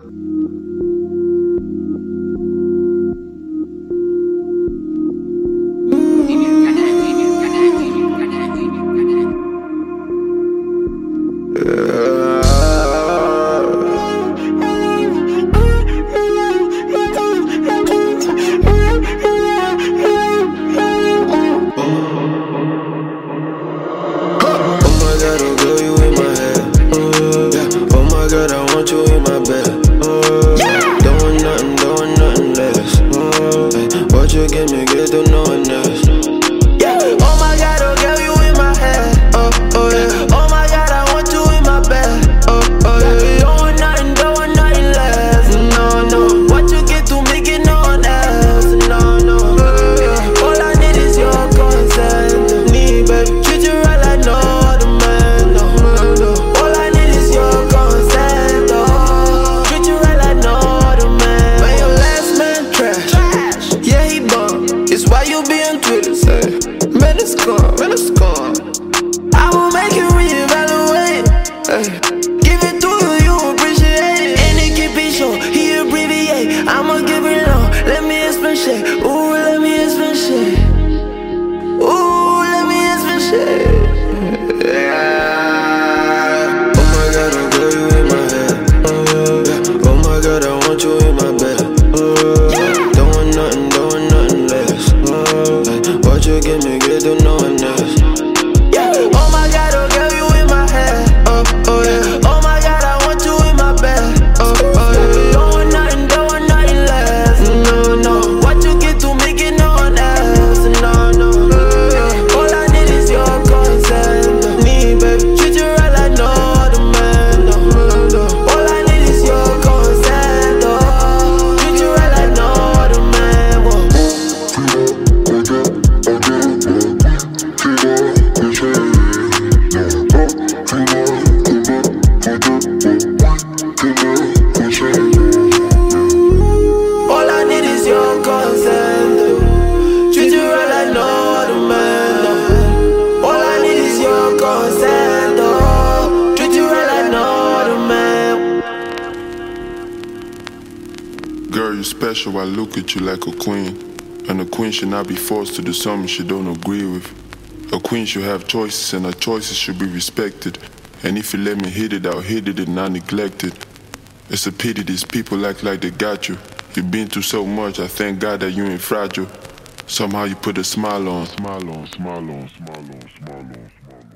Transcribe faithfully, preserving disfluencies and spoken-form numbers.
Give it to you, you appreciate it. And it keep it short, he abbreviate. I'ma give it long, let me explain shit. Ooh, let me explain shit. Ooh, let me explain shit. Yeah. Oh my God, oh girl, you in my head. Oh, yeah. Oh my God, I want you in my bed. Oh, yeah. Don't want nothing, don't want nothing less. Oh, yeah. What you give me, get to no one else. Girl, you special, I look at you like a queen. And a queen should not be forced to do something she don't agree with. A queen should have choices and her choices should be respected. And if you let me hit it, I'll hit it and not neglect it. It's a pity these people act like they got you. You've been through so much, I thank God that you ain't fragile. Somehow you put a smile on. Smile on, smile on, smile on, smile on, smile on.